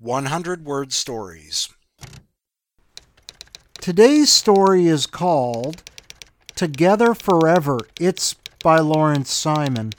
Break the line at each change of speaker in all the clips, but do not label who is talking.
100-word stories.
Today's story is called Together Forever. It's by Lawrence Simon.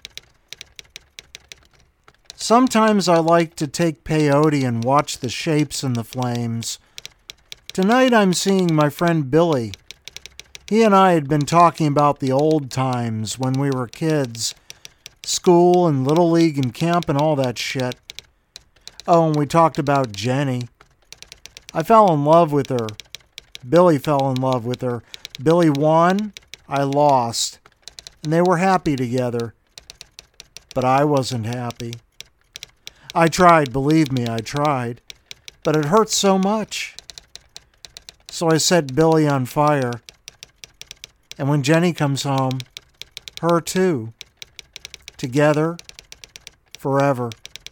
Sometimes I like to take peyote and watch the shapes in the flames. Tonight I'm seeing my friend Billy. He and I had been talking about the old times when we were kids. School and Little League and camp and all that shit. Oh, and we talked about Jenny. I fell in love with her. Billy fell in love with her. Billy won, I lost. And they were happy together. But I wasn't happy. I tried, believe me, I tried. But it hurt so much. So I set Billy on fire. And when Jenny comes home, her too. Together, forever.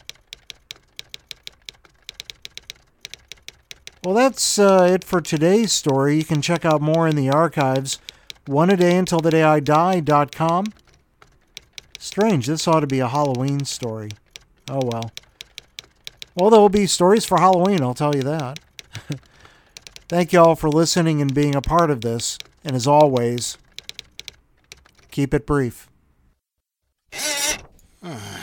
Well, that's it for today's story. You can check out more in the archives. oneadayuntilthedayidi.com. Strange, this ought to be a Halloween story. Oh well. Well, there will be stories for Halloween, I'll tell you that. Thank you all for listening and being a part of this. And as always, keep it brief.